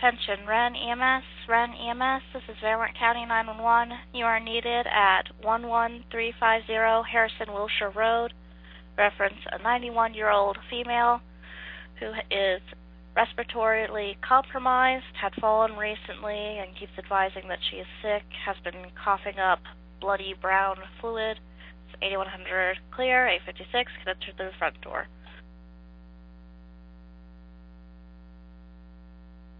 attention, Wren EMS. Wren EMS, this is Van County 911. You are needed at 11350 Harrison Wilshire Road. Reference a 91-year-old female who is respiratorily compromised, had fallen recently, and keeps advising that she is sick, has been coughing up bloody brown fluid. It's 8100 clear, 856, connected to the front door.